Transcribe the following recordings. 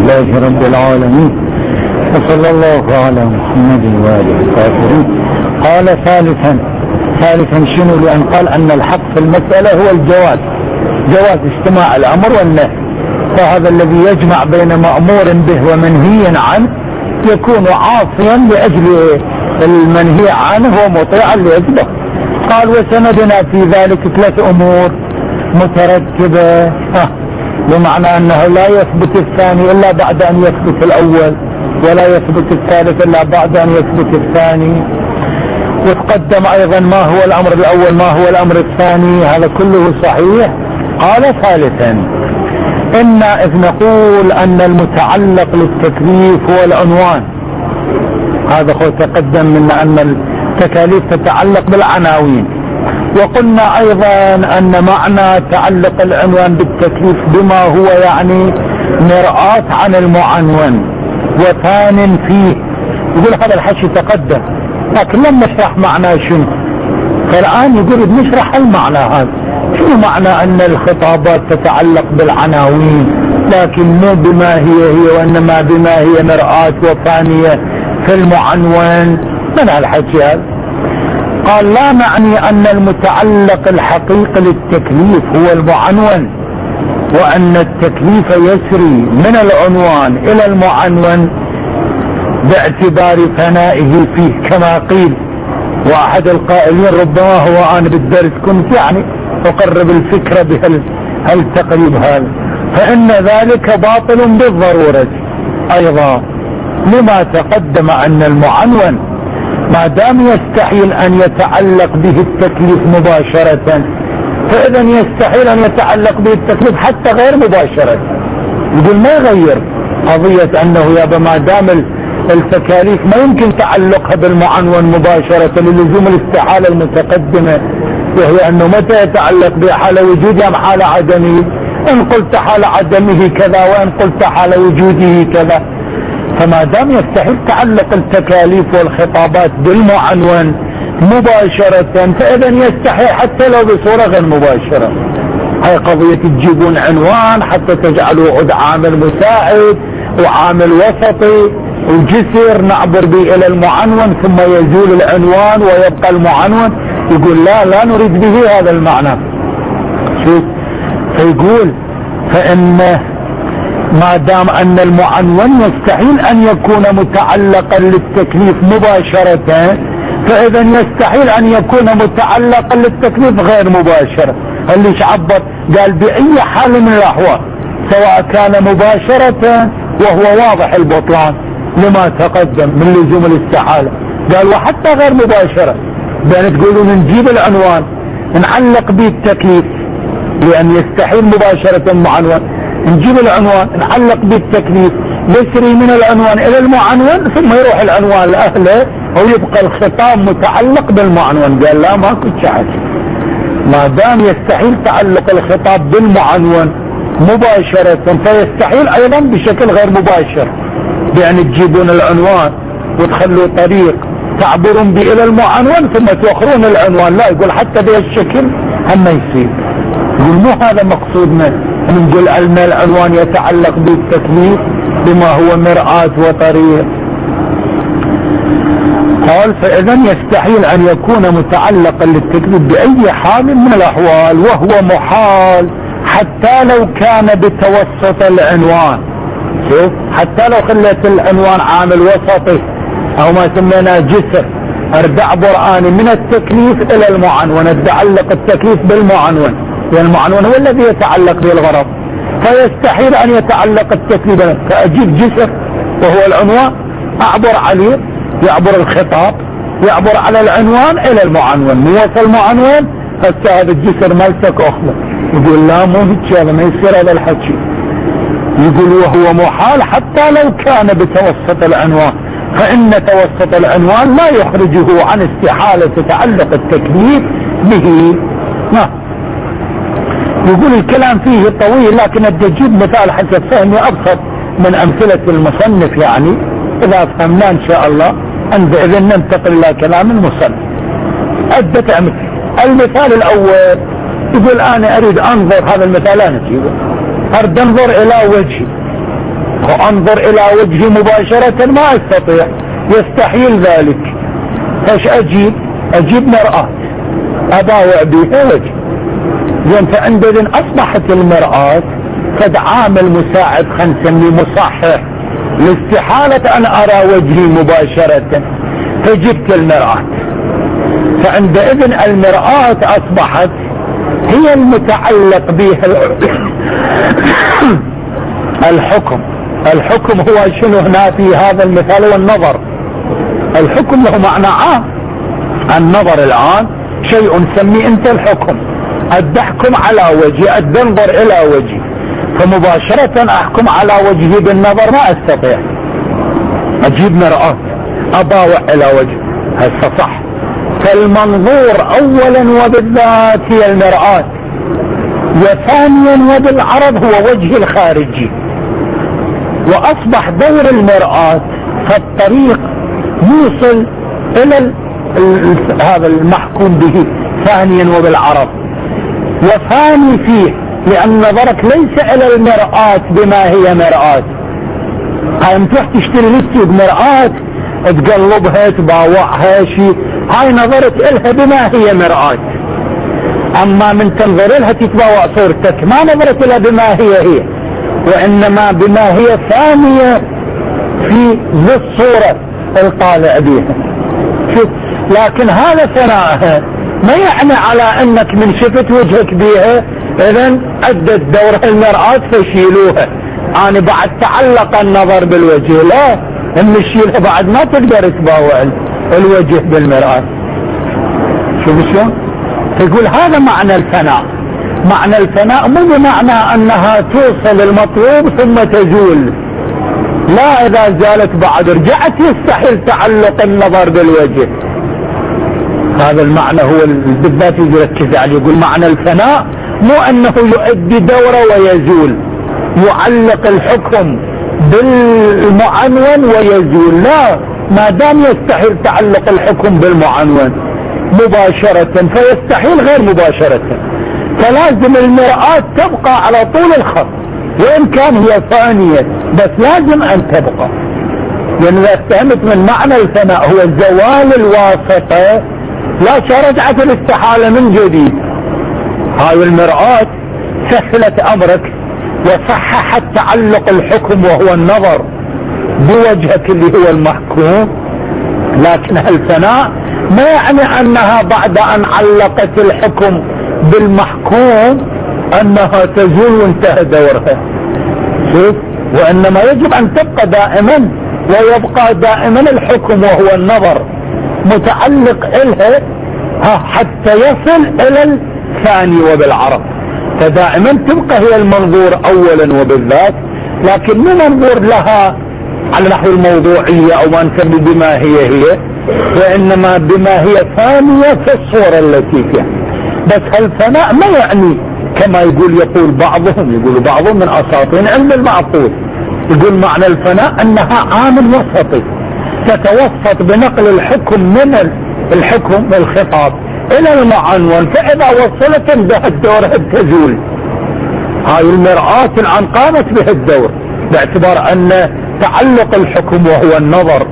لله رب العالمين، وصلى الله على محمد وآله الطاهرين. قال ثالثا شنو؟ لأن قال أن الحق في المسألة هو الجواز، جواز اجتماع الأمر والنهي، فهذا الذي يجمع بين مأمور به ومنهي عنه يكون عاصيا لأجل المنهي عنه ومطيعا لأجله. قال وسندنا في ذلك 3 أمور مترتبة، بمعنى أنه لا يثبت الثاني إلا بعد أن يثبت الأول، ولا يثبت الثالث إلا بعد أن يثبت الثاني. وتقدم أيضا ما هو الأمر الأول ما هو الأمر الثاني، هذا كله صحيح. قال ثالثا إذ نقول أن المتعلق للتكليف هو العنوان، هذا هو تقدم منا أن التكاليف تتعلق بالعناوين، وقلنا أيضا أن معنى تعلق العنوان بالتكليف بما هو يعني مرآة عن المعنون وثان فيه. يقول هذا الحكي تقدم لكن لم نشرح معناه شنو، فالآن يقول نشرح المعنى هذا. شنو معنى أن الخطابات تتعلق بالعناوين لكن مو بما هي وإنما بما هي مرآة وثانية في المعنون؟ من الحكي هذا؟ قال لا نعني أن المتعلق الحقيقي للتكليف هو المعنون، وأن التكليف يسري من العنوان إلى المعنون باعتبار فنائه فيه كما قيل. واحد القائلين ربما هو أنا بالدرس كنت يعني أقرب الفكرة بهالتقريب هذا، فإن ذلك باطل بالضرورة أيضا، لما تقدم أن المعنون ما دام يستحيل أن يتعلق به التكليف مباشرة، فإذا يستحيل أن يتعلق به التكليف حتى غير مباشرة. يقول ما يغير قضية أنه يابا ما دام التكاليف ما يمكن تعلقها بالمعنون مباشرة للزوم الاستحالة المتقدمة، وهي أنه متى يتعلق بحال وجوده أم حال عدمه. إن قلت حال عدمه كذا وإن قلت حال وجوده كذا، فما دام يستحيل تعلق التكاليف والخطابات بالمعنون مباشرة، فإذا يستحيل حتى لو بصورة غير مباشرة. هاي قضية تجيبون عنوان حتى تجعلوا عود عامل مساعد وعامل وسطي وجسر نعبر به إلى المعنون ثم يزول العنوان ويبقى المعنون. يقول لا نريد به هذا المعنى. شوف فيقول فإن ما دام أن المعنون يستحيل أن يكون متعلقا للتكليف مباشرة، فإذا يستحيل أن يكون متعلقا للتكليف غير مباشرة. اللي عبر قال بأي حال من الأحوال سواء كان مباشرة وهو واضح البطلان لما تقدم من لزوم الاستحالة. قال وحتى غير مباشرة، بأن تقولون نجيب العنوان نعلق به التكليف لأن يستحيل مباشرة المعنون، نجيب العنوان نعلق به التكليف يسري من العنوان إلى المعنون ثم يروح العنوان لأهله ويبقى الخطاب متعلق بالمعنون. قال لا ماكو شيء، ما دام يستحيل تعلق الخطاب بالمعنون مباشرة فيستحيل أيضا بشكل غير مباشر، بأن تجيبون العنوان وتخلوا طريق تعبرون به إلى المعنون ثم توخرون العنوان. لا، يقول حتى بهالشكل هم يصير. يقول مو هذا مقصودنا، نقول أن العنوان يتعلق بالتكليف بما هو مرآة وطريق. قال فإذا يستحيل أن يكون متعلقا للتكليف بأي حال من الأحوال، وهو محال حتى لو كان بتوسط العنوان. شوف حتى لو خليت العنوان عامل وسطي أو ما سميناه جسر، أردع برآني من التكليف إلى المعنون، أتعلق التكليف بالمعنون والمعنون هو الذي يتعلق به الغرض، فيستحيل أن يتعلق التكليف. فأجيب جسر وهو العنوان أعبر عليه، يعبر الخطاب يعبر على العنوان إلى المعنون، مو وصل المعنون هسه هذا الجسر مالتك أخلق. يقول لا مو هيك، هذا ما يصير هذا الحكي. يقول وهو محال حتى لو كان بتوسط العنوان، فإن توسط العنوان لا يخرجه عن استحالة تعلق التكليف به. يقول الكلام فيه طويل لكن بدي اجيب مثال حسب فهمي ابسط من امثلة المصنف، يعني اذا فهمنا ان شاء الله عندئذ ننتقل الى كلام المصنف. عدة امثلة. المثال الاول يقول انا اريد انظر، هذا المثال انا اجيبه، اريد انظر الى وجهي، وانظر الى وجهي مباشرة ما استطيع، يستحيل ذلك. ايش اجيب مرآة اباوع بها وجه. زين، فعندئذ اصبحت المرآة قد عامل مساعد، خلينا نسميه مصحح لاستحالة ان ارى وجهي مباشرة، فجبت المرآة. فعندئذ المرآة اصبحت هي المتعلق بها الحكم هو شنو هنا في هذا المثال؟ والنظر. الحكم له معنى عام. النظر الآن شيء سميه انت الحكم، ادحكم على وجهي، ادنظر الى وجهي، فمباشرة احكم على وجهي بالنظر ما استطيع. اجيب مرآة اباوع الى وجهي، هسه صح. فالمنظور اولا وبالذات هي المرآة، وثانيا وبالعرض هو وجه الخارجي. واصبح دور المرآة فالطريق يوصل الى هذا المحكوم به ثانيا وبالعرض. وثاني فيه لان نظرك ليس الى المرآة بما هي مرآة. هاي تروح تشتري لسه بمرآة تقلبها تباوعها شيء، هاي نظرت الها بما هي مرآة. اما من تنظر لها تتباوع صورتك ما نظرت لها بما هي، وانما بما هي ثانية في ذي الصورة الطالع بها. شوف، لكن هذا ثناءها ما يعني على انك من شفت وجهك بها اذن ادت دورها المرآة فشيلوها. انا بعد تعلق النظر بالوجه، لا، ان نشيلها بعد ما تقدر تباوع الوجه بالمرآة. شوف شلون تقول هذا معنى الفناء. معنى الفناء مو بمعنى انها توصل المطلوب ثم تزول، لا، اذا زالت بعد رجعت يستحيل تعلق النظر بالوجه. هذا المعنى هو بالذات يركز عليه، يقول معنى الفناء مو انه يؤدي دوره ويزول، يعلق الحكم بالمعنون ويزول، لا، ما دام يستحيل تعلق الحكم بالمعنون مباشرة فيستحيل غير مباشرة. فلازم المرآة تبقى على طول الخط، وإن كان هي ثانية بس لازم أن تبقى. لأن إذا اتهمت من معنى الفناء هو زوال الواسطة، لا، رجعت الاستحالة من جديد. هاي المرآة سهلت أمرك وصححت تعلق الحكم وهو النظر بوجهك اللي هو المحكوم. لكن الفناء ما يعني انها بعد ان علقت الحكم بالمحكوم انها تزول وانتهى دورها. شوف، وانما يجب ان تبقى دائما، ويبقى دائما الحكم وهو النظر متعلق الها حتى يصل الى الثاني وبالعرض. فدائما تبقى هي المنظور اولا وبالذات، لكن مو منظور لها على نحو الموضوعية او ما نسمي بما هي، وانما بما هي ثانية في الصورة التي فيها. بس هالفناء ما يعني كما يقول بعضهم من اساطين علم المعقول، يقول معنى الفناء انها عامل وسطي تتوسط بنقل الحكم من الحكم الخطاب الى المعنون، فاذا وصلت انتهت دورها تزول. هاي المرآة الان قامت به الدور، باعتبار ان تعلق الحكم وهو النظر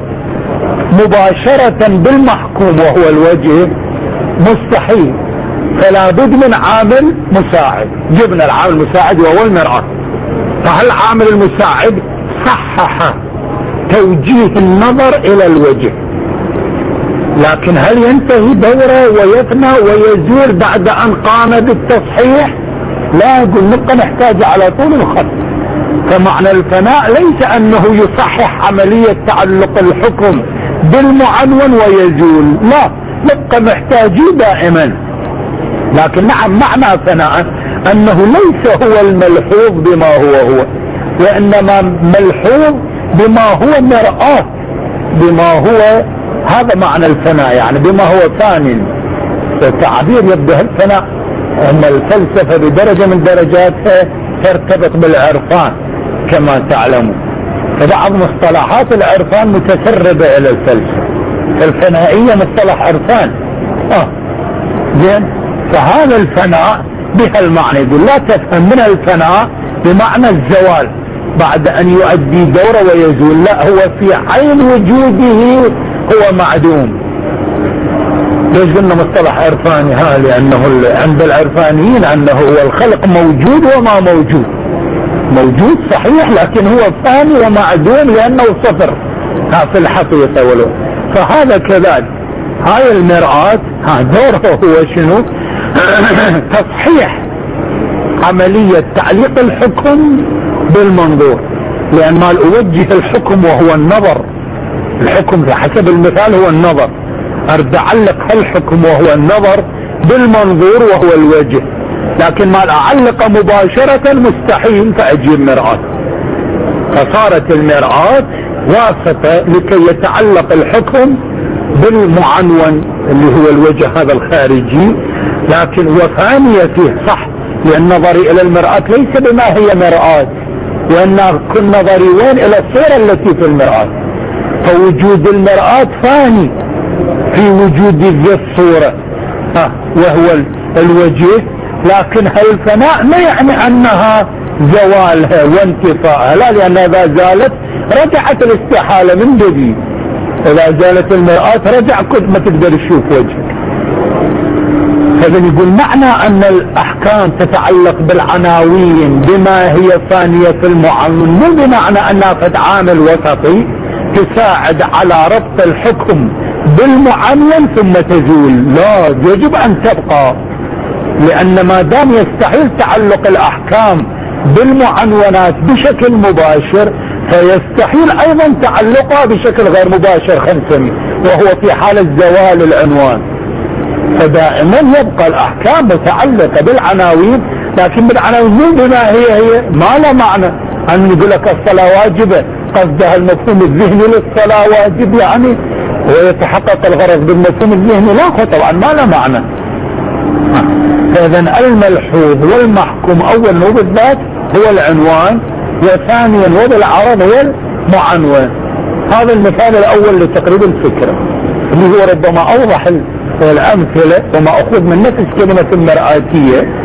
مباشرة بالمحكوم وهو الوجه مستحيل، فلا بد من عامل مساعد. جبنا العامل المساعد وهو المرآة. فهل عامل المساعد صحح توجيه النظر الى الوجه، لكن هل ينتهي دوره ويفنى ويزول بعد ان قام بالتصحيح؟ لا، يقول نبقى نحتاج على طول الخط. فمعنى الفناء ليس انه يصحح عملية تعلق الحكم بالمعنون ويزول، لا، نبقى محتاجين دائما. لكن نعم معنى فناء انه ليس هو الملحوظ بما هو، وانما ملحوظ بما هو مرآة، بما هو، هذا معنى الفناء، يعني بما هو ثاني. التعبير يبدأ الفناء، اما الفلسفة بدرجة من درجاتها ترتبط بالعرفان كما تعلمون، فبعض مصطلحات العرفان متسربة الى الفلسفة. الفنائية مصطلح عرفان. زين، فهذا الفناء بها المعنى، يقول لا تفهم من الفناء بمعنى الزوال، بعد ان يؤدي دوره ويزول، لا، هو في عين وجوده هو معدوم. ليش قلنا مصطلح عرفاني؟ لانه عند العرفانيين انه هو الخلق موجود وما موجود. موجود صحيح لكن هو فاني ومعدوم لانه صفر في الحقيقة. فهذا كذلك. هاي المرآة دوره هو شنو؟ تصحيح عملية تعليق الحكم بالمنظور، لان ما اوجه الحكم وهو النظر. الحكم حسب المثال هو النظر، ارد اعلق الحكم وهو النظر بالمنظور وهو الوجه، لكن ما اعلق مباشرة مستحيل، فاجيب مرآة. فصارت المرآة واسطة لكي يتعلق الحكم بالمعنون اللي هو الوجه هذا الخارجي، لكن وفانية فيه صح، لان نظري الى المرآة ليس بما هي مرآة، وان كل نظري وين الى الصورة التي في المرآة. فوجود المرآة فاني في وجود ذي الصورة وهو الوجه، لكن هالفناء ما يعني انها زوالها وانتفاءها، لا، لان اذا زالت رجعت الاستحالة من جديد. اذا زالت المرآة رجع كل ما تقدر تشوف وجهك. فاذا يقول معنى ان الاحكام تتعلق بالعناوين بما هي ثانية في المعنون، مو بمعنى انها قد عامل وسطي تساعد على ربط الحكم بالمعنون ثم تزول، لا، يجب ان تبقى، لان ما دام يستحيل تعلق الاحكام بالمعنونات بشكل مباشر، فيستحيل ايضا تعلقها بشكل غير مباشر خمسمي، وهو في حالة زوال العنوان. فدائما يبقى الاحكام متعلقة بالعناوين، لكن بالعناوين مو بما هي ما له معنى ان يقول لك الصلاة واجبة، قصدها المفهوم الذهني للصلاة واجب يعني ويتحقق الغرض بالمفهوم الذهني، لا، طبعا ما له معنى. فاذا الملحوظ والمحكوم اولا وبالذات هو العنوان، وثانيا وبالعرض هو المعنون. هذا المثال الاول لتقريب الفكرة اللي هو ربما اوضح الامثلة ومأخوذ من نفس كلمة المرآتية،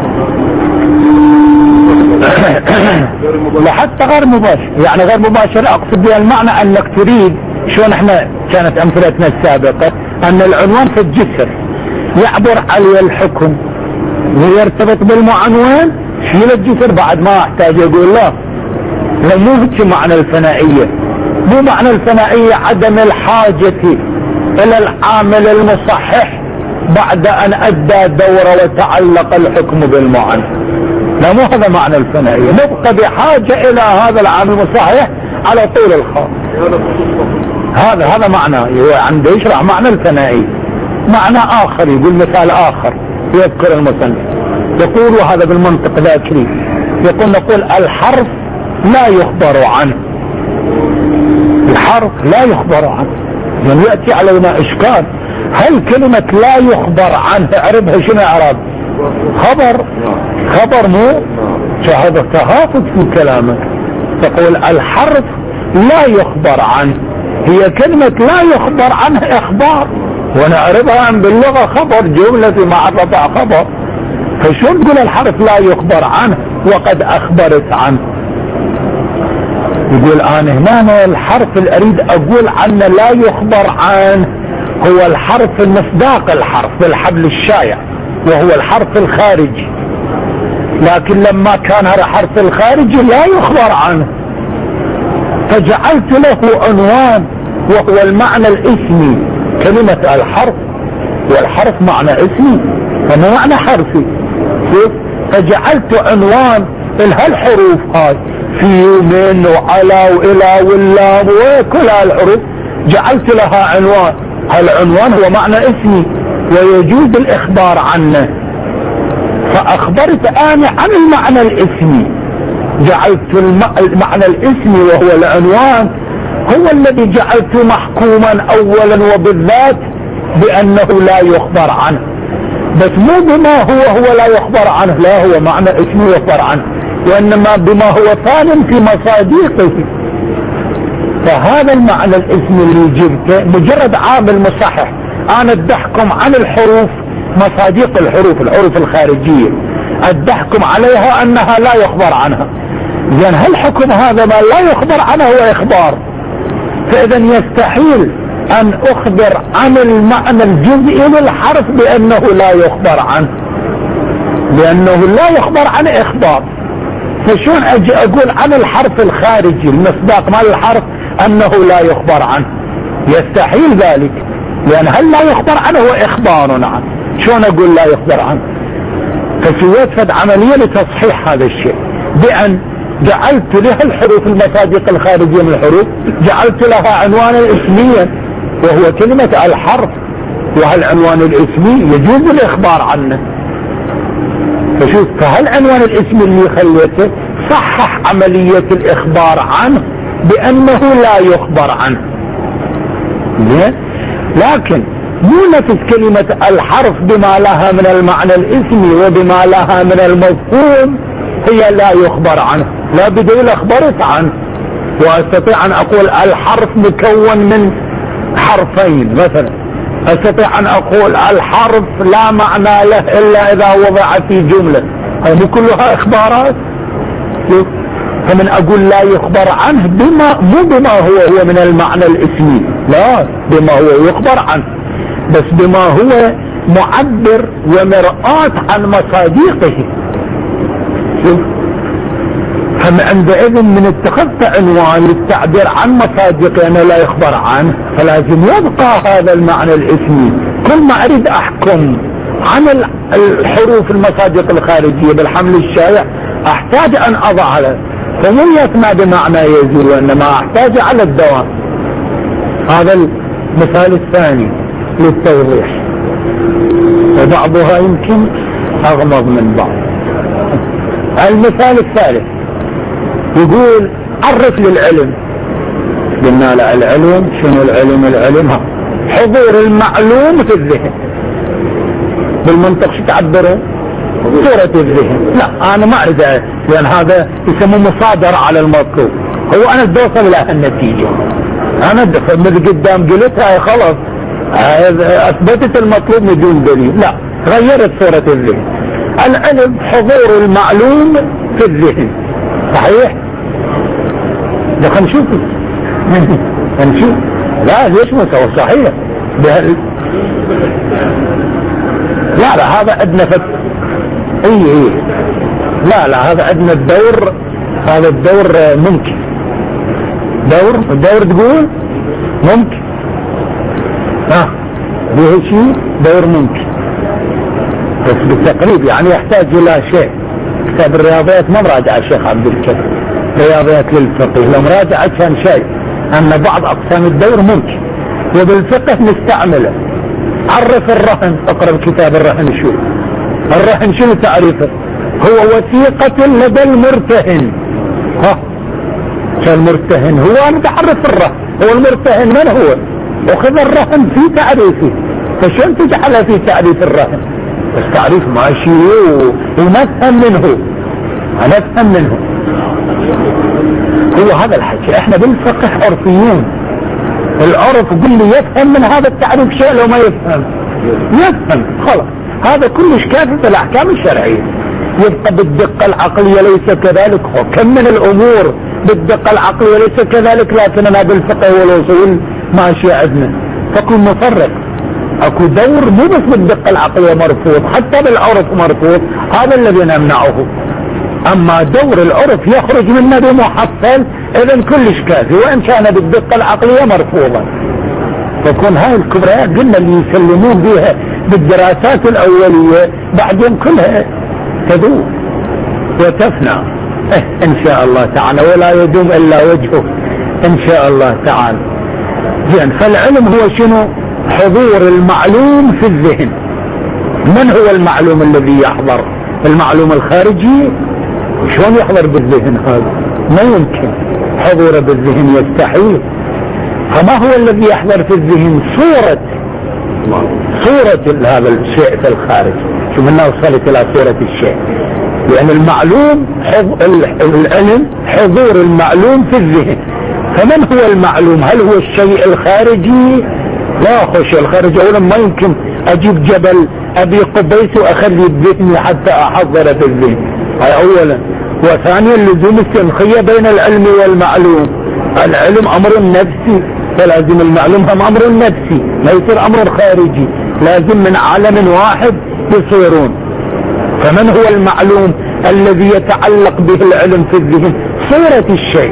وحتى غير مباشر. يعني غير مباشر اقصد بها المعنى انك تريد، شلون احنا كانت امثلتنا السابقة ان العنوان في الجسر يعبر عليه الحكم ويرتبط بالمعنون، شيل الجسر بعد ما احتاج اقول لا، مو هيك معنى الفنائية. مو معنى الفنائية عدم الحاجة الى العامل المصحح بعد ان ادى دوره وتعلق الحكم بالمعنى، لا، مو هذا معنى الفنائية. نبقى بحاجة الى هذا العامل المصحح على طول الخط. هذا معنى عنده يشرح معنى الفنائية. معنى اخر يقول مثال اخر يذكر المصنف، يقول وهذا بالمنطق ذاكري، يقول نقول الحرف لا يخبر عنه. الحرف لا يخبر عنه، يعني يأتي علينا اشكال، هل كلمة لا يخبر عنه اعربها شنو اعراب؟ خبر مو هذا تهافت في كلامك. تقول الحرف لا يخبر عنه، هي كلمة لا يخبر عنه اخبار، ونعرفها باللغة خبر، جملة في معرفة خبر. فشو تقول الحرف لا يخبر عنه وقد اخبرت عنه؟ يقول انا هنا الحرف اللي اريد اقول عنه لا يخبر عنه هو الحرف المصداق، الحرف بالحبل الشايع وهو الحرف الخارجي، لكن لما كان هذا الحرف الخارجي لا يخبر عنه فجعلت له عنوان وهو المعنى الاسمي. كلمة الحرف والحرف معنى اسمي وما معنى حرفي، فجعلت عنوان الحروف هاي في ومن وعلى والى واللام وكل هالحروف جعلت لها عنوان. هالعنوان هو معنى اسمي ويجوز الاخبار عنه، فاخبرت انا عن المعنى الاسمي، جعلت المعنى الاسمي وهو العنوان هو الذي جعلته محكوما اولا وبالذات بانه لا يخبر عنه، بس مو بما هو لا يخبر عنه، لا، هو معنى اسمي يخبر عنه، وانما بما هو ثان في مصادقه. فهذا المعنى الاسمي اللي جبته مجرد عامل مصحح، انا ادحكم عن الحروف، مصادق الحروف الخارجية ادحكم عليها انها لا يخبر عنها، زين هل حكم هذا ما لا يخبر عنه هو إخبار؟ فإذا يستحيل أن أخبر عن المعنى الجزئي للحرف بأنه لا يخبر عنه، لأنه لا يخبر عنه إخبار. فشون أجي أقول عن الحرف الخارجي المصداق مال الحرف أنه لا يخبر عنه؟ يستحيل ذلك، لأن هل لا يخبر عنه هو إخبار عنه. شون أقول لا يخبر عنه؟ فسويت فد عملية لتصحيح هذا الشيء بأن جعلت لها الحروف المصادق الخارجية من الحروف جعلت لها عنوانا اسميا وهو كلمة الحرف، وهالعنوان الاسمي يجوز الإخبار عنه. فشوف، فهالعنوان الاسمي اللي خليته صحح عملية الإخبار عنه بأنه لا يخبر عنه. لكن مو نفس كلمة الحرف بما لها من المعنى الاسمي وبما لها من المفهوم هي لا يخبر عنه، لا بدليل أخبرت عنه. وأستطيع أن أقول الحرف مكون من حرفين مثلا، أستطيع أن أقول الحرف لا معنى له إلا إذا وضع في جملة، هذه كلها إخبارات. فمن أقول لا يخبر عنه مو بما هو من المعنى الاسمي، لا، بما هو يخبر عنه، بس بما هو معبر ومرآة عن مصادقه. شوف، عندئذ من اتخذت عنوان للتعبير عن مصادقه أنا لا يخبر عنه، فلازم يبقى هذا المعنى الاسمي. كل ما أريد أحكم عن الحروف المصادق الخارجية بالحمل الشائع أحتاج أن أضع له، فمو يسمع بمعنى يزول، وإنما أحتاج على الدوام. هذا المثال الثاني للتوضيح، وبعضها يمكن أغمض من بعض. المثال الثالث يقول عرف للعلم. قلنا له العلم شنو العلم؟ العلم حضور المعلوم في الذهن. بالمنطق شو تعبره؟ صورة الذهن. لا أنا ما أريد، لأن هذا يسمى مصادرة على المطلوب. هو أنا بدي أوصل إلى النتيجة، أنا من قدام قلتها خلاص أثبتت المطلوب بدون دليل، لا، غيرت صورة الذهن. العلم حضور المعلوم في الذهن، صحيح؟ ده نشوف نشوف. لا ليش ما سوى صحيح؟ لا هذا عندنا اي لا هذا عندنا الدور، هذا الدور ممكن، دور تقول ممكن، به شيء دور ممكن، بس بالتقريب يعني يحتاج الى شيء. كتاب الرياضيات ما مراجعة الشيخ عبد الكريم، رياضيات للفقه، لو مراجعة كان شيء ان بعض اقسام الدور ممكن، وبالفقه نستعمله. عرف الرهن، اقرأ كتاب الرهن. شو الرهن؟ شنو تعريفه؟ هو وثيقة لدى المرتهن. المرتهن هو، انا تعرف الرهن، هو المرتهن من هو؟ وخذ الرهن في تعريفه، فشون تجعله في تعريف الرهن؟ بس تعريف ماشي ونفهم منه، هو هذا الحكي. احنا بالفقه عرفيين، العرف يقول لي يفهم من هذا التعريف شيء، لو ما يفهم خلاص هذا كلش كافي في الاحكام الشرعيه. يبقى بالدقه العقليه ليس كذلك، كم من الامور بالدقه العقليه ليس كذلك، لكننا بالفقه والاصول ماشي عندنا. فكن مفرق، اكو دور مو بس بالدقه العقليه مرفوض، حتى بالعرف مرفوض، هذا الذي نمنعه. اما دور العرف يخرج منه بمحصل، اذا كلش كافي وان كان بالدقه العقليه مرفوضا. فكون هاي الكبريات قلنا اللي يسلمون بها بالدراسات الاوليه بعدين كلها تذوب وتفنى ان شاء الله تعالى، ولا يدوم الا وجهه ان شاء الله تعالى. زين، فالعلم هو شنو؟ حضور المعلوم في الذهن. من هو المعلوم الذي يحضر؟ المعلوم الخارجي. شلون يحضر بالذهن؟ هذا ما يمكن، حضوره بالذهن يستحيل. فما هو الذي يحضر في الذهن؟ صورة هذا الشيء في الخارج. شوف أنها وصلت إلى صورة الشيء، لأن المعلوم العلم حضور المعلوم في الذهن. فمن هو المعلوم؟ هل هو الشيء الخارجي؟ لا، خش الخارج أولا ما يمكن أجيب جبل أبي قبيس وأخلي بذهني حتى أحضر في الذهن، هاي أولا. وثانيا لزوم السنخية بين العلم والمعلوم. العلم امر نفسي، فلازم المعلوم هم امر نفسي، ما يصير امر خارجي، لازم من عالم واحد يصيرون. فمن هو المعلوم الذي يتعلق به العلم في الذهن؟ صورة الشيء.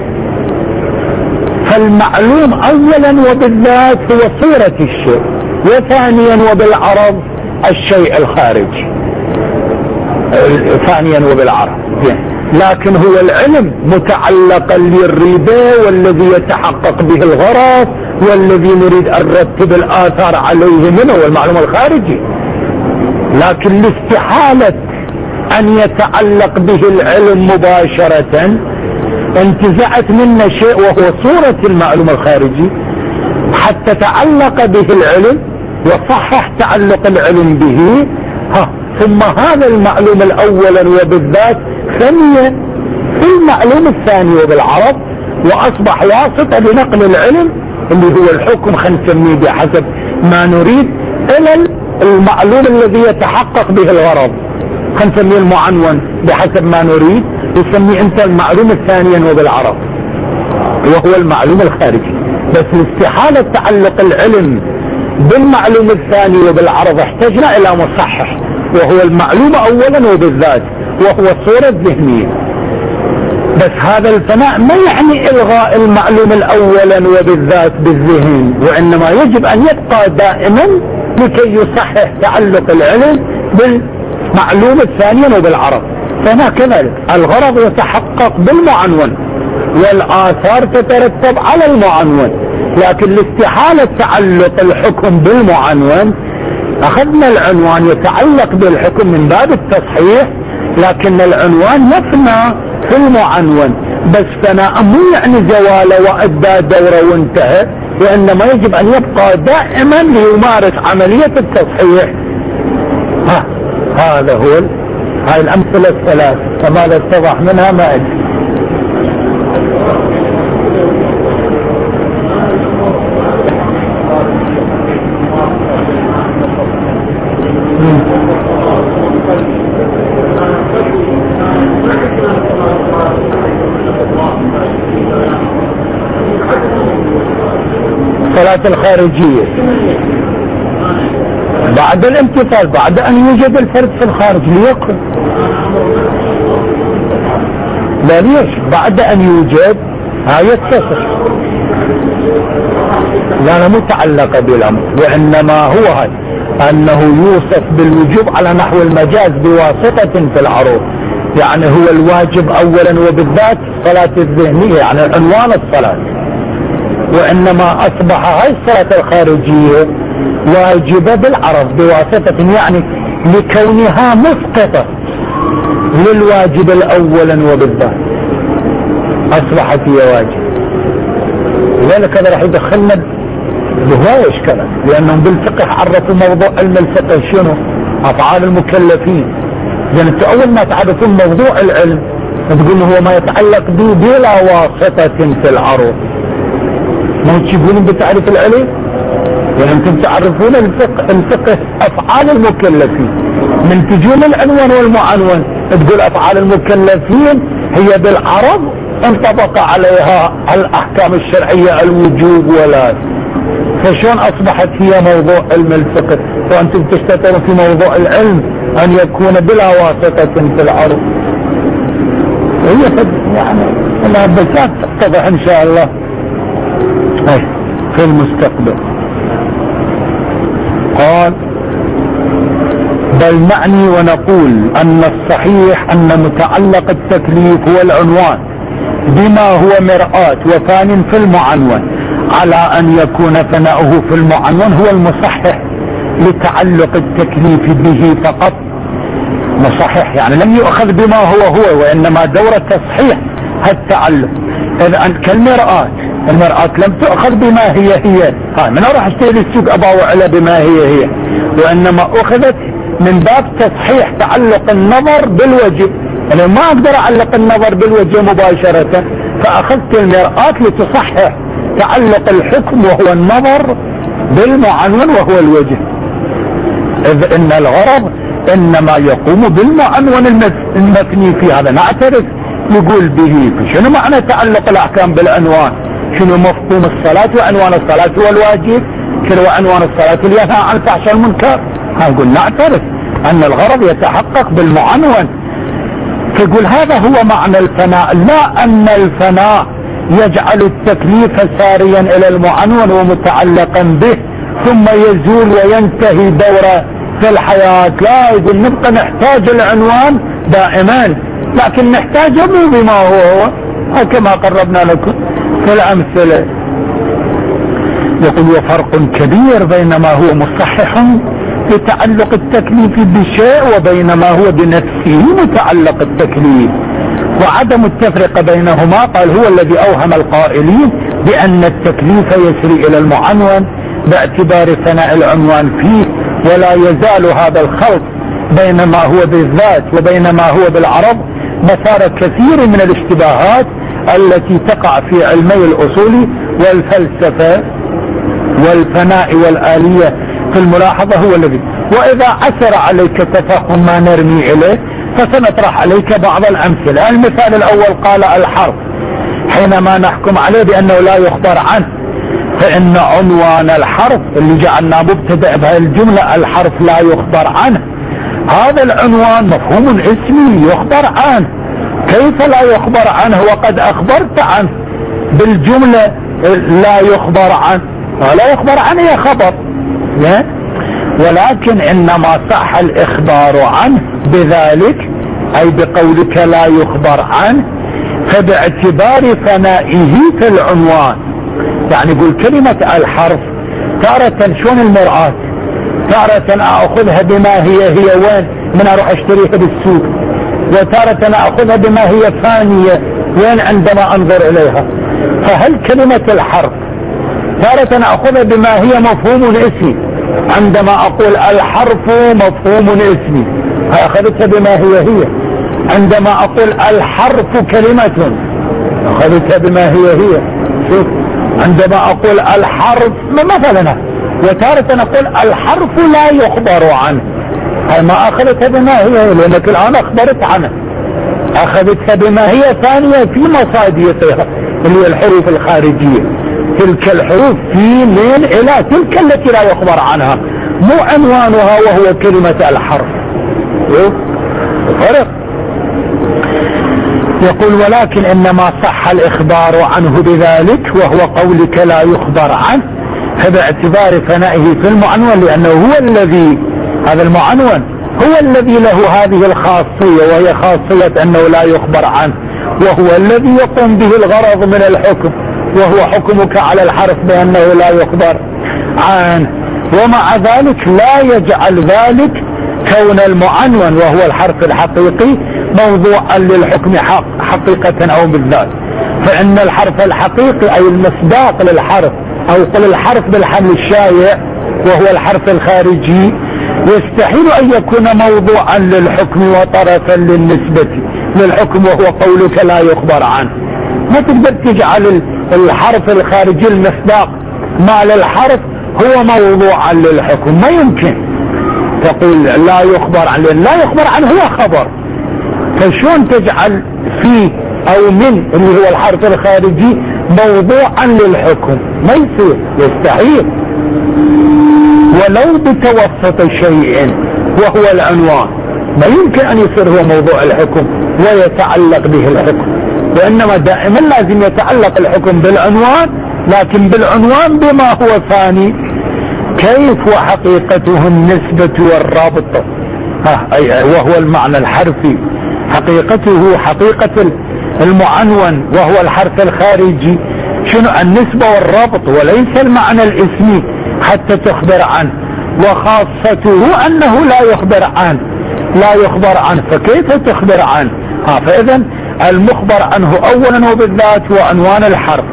فالمعلوم اولا وبالذات هو صورة الشيء، وثانيا وبالعرض الشيء الخارجي، ثانيا وبالعرض. لكن هو العلم متعلقا للريبة والذي يتحقق به الغرض والذي نريد ان نرتب الاثار عليه منه هو المعلوم الخارجي. لكن لاستحالة ان يتعلق به العلم مباشرة انتزعت منا شيء وهو صورة المعلوم الخارجي حتى تعلق به العلم وصحح تعلق العلم به. ثم هذا المعلوم الاول وبالذات ثانيا في المعلوم الثاني وبالعرض، واصبح واسطة لنقل العلم اللي هو الحكم خلينا نسميه بحسب ما نريد الى المعلوم الذي يتحقق به الغرض، خلينا نسميه المعنون بحسب ما نريد، يسميه انت المعلوم الثاني وبالعرض وهو المعلوم الخارجي. بس لاستحالة تعلق العلم بالمعلوم الثاني وبالعرض احتجنا الى مصحح وهو المعلوم اولا وبالذات وهو الصورة الذهنية. بس هذا الفناء ما يعني الغاء المعلوم الاولا وبالذات بالذهن، وانما يجب ان يبقى دائما لكي يصحح تعلق العلم بالمعلوم الثاني وبالعرض. فما كذلك الغرض يتحقق بالمعنون والاثار تترتب على المعنون، لكن لاستحالة تعلق الحكم بالمعنون اخذنا العنوان يتعلق بالحكم من باب التصحيح، لكن العنوان يفنى في المعنون. بس فناء مو يعني زواله وادى دوره وانتهى، وانما يجب ان يبقى دائما ليمارس عملية التصحيح. هذا هو هاي الامثلة الثلاث، فماذا اتضح منها ما ادري. الصلاة الخارجية بعد الامتثال، بعد ان يوجد الفرد في الخارج ليكن، لا ليش بعد ان يوجد هاي يتصل، لا متعلقة بالامر، وانما هو هاي انه يوصف بالوجوب على نحو المجاز بواسطة في العروض، يعني هو الواجب اولا وبالذات الصلاة الذهنية يعني عنوان الصلاة، وانما اصبح هاي الصلاة الخارجية واجبة بالعرض بواسطة، يعني لكونها مسقطة للواجب الاولا وبالذات اصبحت هي واجب. لذلك هذا راح يدخلنا بهواية اشكالات، لانهم بالفقه عرفوا موضوع علم الفقه شنو؟ افعال المكلفين. يعني انتوا اول ما تعرفون موضوع العلم تقول هو ما يتعلق به بلا واسطة في العروض، ما تشوفون بتعريف العلم؟ يعني انتم تعرفون الفقه افعال المكلفين، من تجون العنوان والمعنون تقول افعال المكلفين هي بالعرض انطبق عليها الاحكام الشرعية الوجوب ولا، فشون اصبحت هي موضوع علم الفقه وانتم تشتغلون في موضوع العلم ان يكون بلا واسطة في العرض؟ هي يعني الابسات تتضح ان شاء الله في المستقبل. قال بل نعني ونقول ان الصحيح ان متعلق التكليف هو العنوان بما هو مرآة وثان في المعنون، على ان يكون ثناؤه في المعنون هو المصحح لتعلق التكليف به فقط. مصحح يعني لم يؤخذ بما هو وانما دور تصحيح التعلق. اذا كالمرآة، المرآة لم تؤخذ بما هي من راح اشتري السوق اباوع على بما هي، وانما اخذت من باب تصحيح تعلق النظر بالوجه. انا ما اقدر اعلق النظر بالوجه مباشرة، فاخذت المرآة لتصحح تعلق الحكم وهو النظر بالمعنون وهو الوجه. اذ ان الغرض انما يقوم بالمعنون المثني في هذا. نعترف يقول به. شنو معنى تعلق الأحكام بالعنوان؟ شنو مفهوم الصلاة وعنوان الصلاة هو الواجب؟ شنو عنوان الصلاة اللي ينهى عن الفحش والمنكر؟ يقول نعترف أن الغرض يتحقق بالمعنون. فيقول هذا هو معنى الفناء، لا أن الفناء يجعل التكليف ساريا إلى المعنون ومتعلقا به ثم يزول وينتهي دوره في الحياة. لا، يقول نبقى نحتاج العنوان دائما، لكن نحتاجه مو بما هو كما قربنا لكم في الأمثلة. يقول وفرق كبير بين ما هو مصحح في تعلق التكليف بشيء وبين ما هو بنفسه متعلق التكليف، وعدم التفرقة بينهما قال هو الذي أوهم القائلين بأن التكليف يسري إلى المعنون باعتبار ثناء العنوان فيه، ولا يزال هذا الخلط بين ما هو بالذات وبين ما هو بالعرض مثار كثير من الاشتباهات التي تقع في علمي الأصول والفلسفة والفناء والآلية في الملاحظة. هو الذي وإذا عسر عليك تفهم ما نرمي إليه فسنطرح عليك بعض الأمثلة. المثال الأول قال الحرف، حينما نحكم عليه بأنه لا يخبر عنه، فإن عنوان الحرف اللي جعلنا مبتدأ بهذه الجملة الحرف لا يخبر عنه، هذا العنوان مفهوم اسمي يخبر عنه. كيف لا يخبر عنه وقد أخبرت عنه بالجملة لا يخبر عنه؟ لا يخبر عنه هي خبر، ولكن إنما صح الإخبار عنه بذلك أي بقولك لا يخبر عنه فباعتبار فنائه في العنوان. يعني يقول كلمة الحرف تارة شون المرآة، تارة أخذها بما هي وين من أروح أشتريها بالسوق، وتارة أخذها بما هي فانية وين عندما أنظر إليها. فهل كلمة الحرف تارة أخذها بما هي مفهوم اسمي، عندما أقول الحرف مفهوم اسمي أخذتها بما هي، عندما أقول الحرف كلمة أخذتها بما هي. شوف، عندما أقول الحرف مثلا، وتارة أقول الحرف لا يخبر عنه، هاي ما أخذتها بما هي لأنك الآن أخبرت عنه، أخذتها بما هي ثانية في مصادرها اللي هي الحروف الخارجية. تلك الحروف في من إلى تلك التي لا يخبر عنها، مو عنوانها وهو كلمة الحرف. فرق. يقول ولكن إنما صح الإخبار عنه بذلك وهو قولك لا يخبر عنه فباعتبار فنائه في المعنون، لأنه هو الذي هذا المعنون هو الذي له هذه الخاصية وهي خاصية أنه لا يخبر عنه، وهو الذي يقوم به الغرض من الحكم، وهو حكمك على الحرف بأنه لا يخبر عنه. ومع ذلك لا يجعل ذلك كون المعنون وهو الحرف الحقيقي موضوعا للحكم حقيقة أو بالذات، فإن الحرف الحقيقي أي المصداق للحرف أو قل الحرف بالحمل الشائع وهو الحرف الخارجي يستحيل أن يكون موضوعا للحكم وطرفا للنسبة للحكم وهو قولك لا يخبر عنه. ما تقدر تجعل الحرف الخارجي المصداق مع الحرف هو موضوعا للحكم، ما يمكن تقول لا يخبر عنه، لا يخبر عنه هو خبر، فشون تجعل فيه او من اللي هو الحرف الخارجي موضوعا للحكم؟ ما يصير، يستحيل، ولو بتوسط شيء وهو العنوان ما يمكن ان يصير هو موضوع الحكم ويتعلق به الحكم، وانما دائما لازم يتعلق الحكم بالعنوان، لكن بالعنوان بما هو ثاني. كيف وحقيقته النسبة والرابط، وهو المعنى الحرفي، حقيقته حقيقة المعنون وهو الحرف الخارجي شنو؟ النسبة والرابط وليس المعنى الاسمي حتى تخبر عنه، وخاصته انه لا يخبر عنه، فكيف تخبر عنه؟ فاذا المخبر عنه اولا وبالذات هو عنوان الحرف،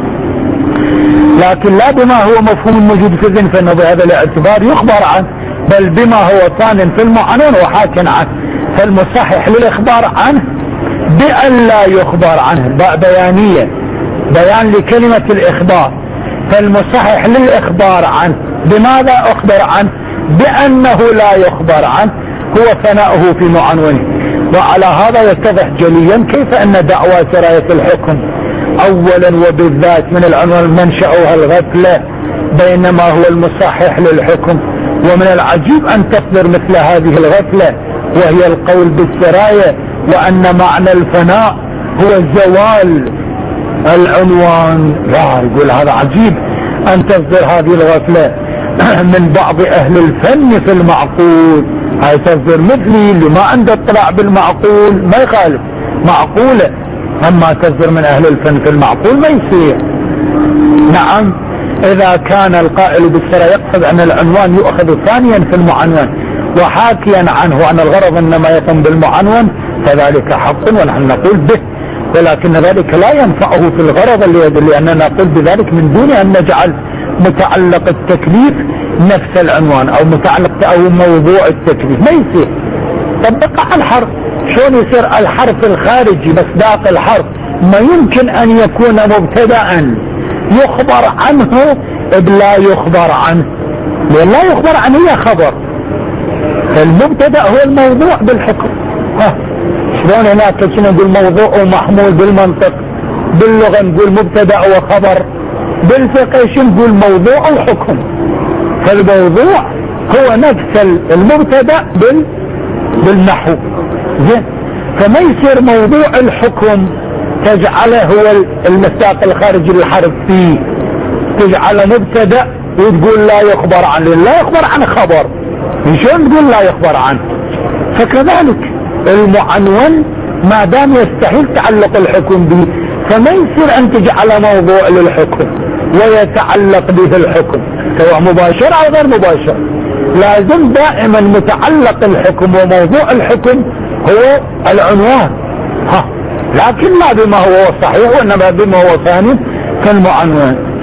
لكن لا بما هو مفهوم موجود في الذهن، فانه بهذا الاعتبار يخبر عنه، بل بما هو ثان في المعنون وحاك عنه. فالمصحح للاخبار عنه بأن لا يخبر عنه بيانية، بيان لكلمة الاخبار، فالمصحح للاخبار عنه بماذا اخبر عنه؟ بأنه لا يخبر عنه، هو ثناؤه في معنونه. وعلى هذا يتضح جليا كيف أن دعوى سراية الحكم أولا وبالذات من العنوان منشأها الغفلة بينما هو المصحح للحكم. ومن العجيب أن تصدر مثل هذه الغفلة وهي القول بالسراية وأن معنى الفناء هو زوال العنوان. لا، يقول هذا عجيب أن تصدر هذه الغفلة من بعض أهل الفن في المعقول. هاي تصدر مثلي اللي ما عنده اطلاع بالمعقول ما يخالف، معقولة. أما تصدر من أهل الفن في المعقول ما يصير. نعم، إذا كان القائل بالسراية يقصد أن العنوان يؤخذ ثانيا في المعنون وحاكيا عنه أن الغرض إنما يتم بالمعنون فذلك حق ونحن نقول به، ولكن ذلك لا ينفعه في الغرض اللي يدل، لأننا نقول بذلك من دون أن نجعل متعلق التكليف نفس العنوان أو متعلق أو موضوع التكليف. ما يصير. طبق على الحرف. شلون يصير الحرف الخارجي مصداق الحرف ما يمكن أن يكون مبتدأ يخبر عنه بلا يخبر عنه، لأن لا يخبر عنه هي خبر، المبتدأ هو الموضوع بالحكم. شلون هناك كنا نقول موضوع ومحمول بالمنطق، باللغة نقول مبتدأ وخبر، بالفقه نقول موضوع وحكم. فالموضوع هو نفس المبتدأ بالنحو. زين، فما يصير موضوع الحكم تجعله هو المصداق الخارجي للحرف فيه، تجعله مبتدأ وتقول لا يخبر عنه، لا يخبر عنه خبر، شلون تقول لا يخبر عنه؟ فكذلك المعنون ما دام يستحيل تعلق الحكم به فما يصير أن تجعل موضوع للحكم ويتعلق به الحكم سواء مباشر أو غير مباشر. لازم دائما متعلق الحكم وموضوع الحكم هو العنوان، لكن لا بما هو صحيح وإنما بما هو ثاني كالمعنون.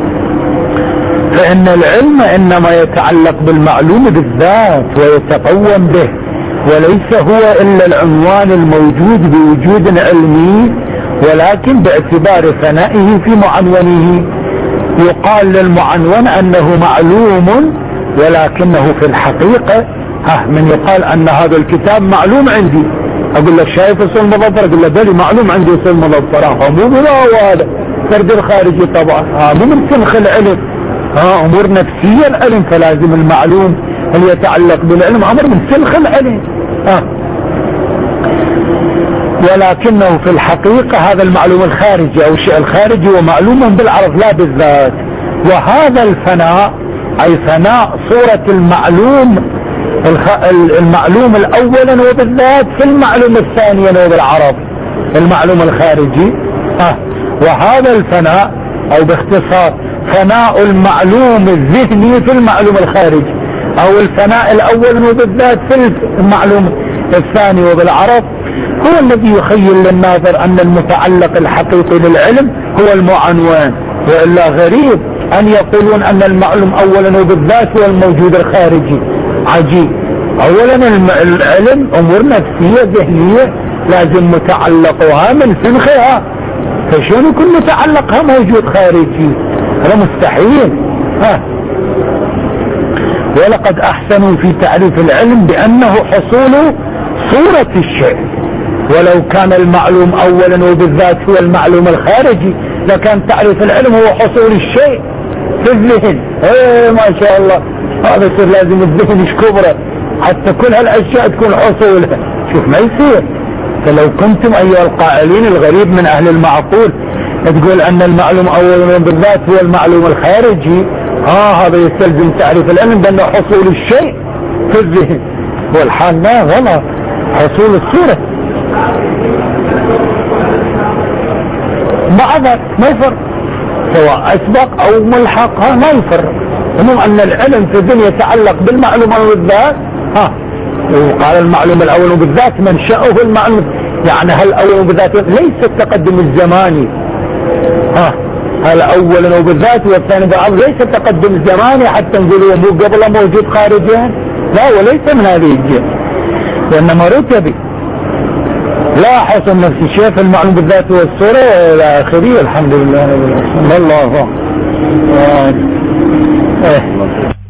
فإن العلم إنما يتعلق بالمعلوم بالذات ويتقوم به، وليس هو إلا العنوان الموجود بوجود علمي، ولكن باعتبار ثنائه في معنونه. يقال للمعنون أنه معلوم ولكنه في الحقيقة من يقال أن هذا الكتاب معلوم عندي، أقول له شايف أصول مظفر؟ أقول له بلي معلوم عندي أصول مظفر. مو بلا هذا فرد الخارجي طبعا، مو من سلخ العلم، أمور نفسية العلم، فلازم المعلوم اللي يتعلق بالعلم أمر من سلخ العلم. ولكنه في الحقيقة هذا المعلوم الخارجي أو الشيء الخارجي ومعلوم بالعرض لا بالذات. وهذا الفناء أي فناء صورة المعلوم الأولا وبالذات في المعلوم الثاني وبالعرض المعلوم الخارجي. وهذا الفناء أو باختصار فناء المعلوم الذهني في المعلوم الخارجي، أو الفناء الأول وبالذات في المعلوم الثاني وبالعرض، هو الذي يخيل للناظر أن المتعلق الحقيقي للعلم هو المعنون. وإلا غريب أن يقولون أن المعلوم أولا وبالذات هو الموجود الخارجي. عجيب. أولا العلم أمور نفسية ذهنية لازم متعلقها من سنخها، فشون يكون متعلقها موجود خارجي؟ هذا مستحيل. ولقد أحسنوا في تعريف العلم بأنه حصول صورة الشيء، ولو كان المعلوم أولا وبالذات هو المعلوم الخارجي لكان تعريف العلم هو حصول الشيء في الذهن. ما شاء الله، هذا يصير لازم الذهن يشكبره حتى كل هالأشياء تكون حصولها. شوف ما يصير. فلو كنتم أيها القائلين الغريب من أهل المعقول تقول أن المعلوم أولا وبالذات هو المعلوم الخارجي، هذا يستلزم تعريف العلم بأنه حصول الشيء في الذهن، والحال لا، غلط. حصول الصورة بعد ما يفرق سواء أسبق أو ملحق، ما يفرق. المهم أن العلم في الدنيا يتعلق بالمعلوم بالذات. وقال المعلوم الأول بالذات منشأه المعلوم، يعني هل أول بالذات ليس التقدم الزماني، هل أولا وبالذات والثاني بالعرض ليس التقدم الزماني حتى نقول هو مو قبله موجود خارجيا، لا، وليس من هذه الجهة، وإنما رتبي. لا حصل نفس الشيء في المعلوم بالذات والصورة إلى آخره. الحمد لله رب العالمين. الله